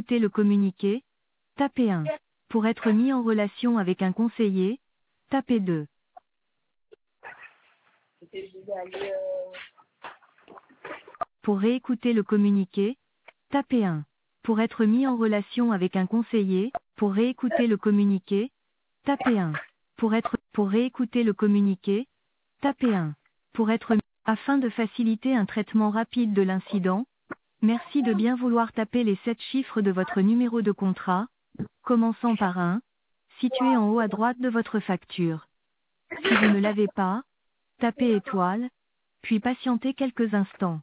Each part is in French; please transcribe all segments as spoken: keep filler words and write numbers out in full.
écouter le communiqué, tapez un. Pour être mis en relation avec un conseiller, tapez deux. Pour réécouter le communiqué, tapez un. Pour être mis en relation avec un conseiller, pour réécouter le communiqué, tapez un. Pour être, pour réécouter le communiqué, tapez un. Pour être, afin de faciliter un traitement rapide de l'incident, merci de bien vouloir taper les sept chiffres de votre numéro de contrat, commençant par un, situé en haut à droite de votre facture. Si vous ne l'avez pas, tapez étoile, puis patientez quelques instants.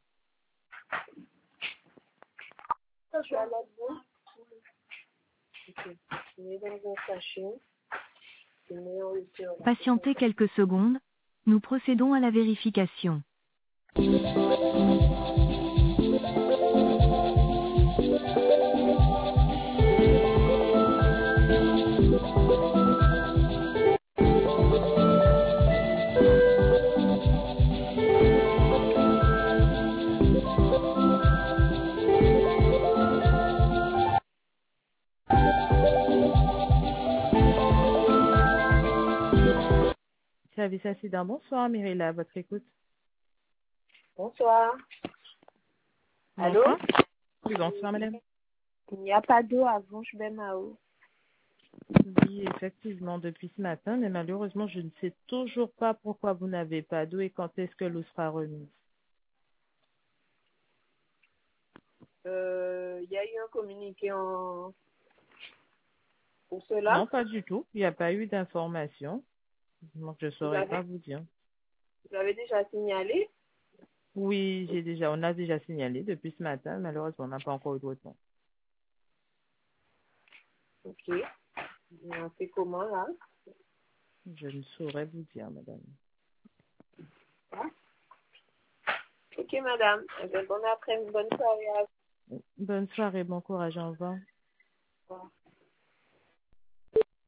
Je suis à la bourse. Ok. Je mets dans un sachet. Je mets en hauteur. Patientez quelques secondes, nous procédons à la vérification. Service incident, bonsoir Mirella, à votre écoute. Bonsoir. Allô? Bonsoir. Oui, bonsoir madame. Il n'y a pas d'eau à Vonche-Bemao. Oui, effectivement, depuis ce matin, mais malheureusement, je ne sais toujours pas pourquoi vous n'avez pas d'eau et quand est-ce que l'eau sera remise. Euh, Il y a eu un communiqué en... pour cela. Non, pas du tout. Il n'y a pas eu d'information. Donc, je ne Vous saurais avez, pas vous dire. vous avez déjà signalé? Oui, j'ai déjà, on a déjà signalé depuis ce matin. Malheureusement, on n'a pas encore eu de réponse. Ok. On fait comment là? Je ne saurais vous dire, madame. Ah. Ok, madame. Eh bien, bon après-midi, bonne soirée à Bonne soirée, bon courage, au revoir. vous.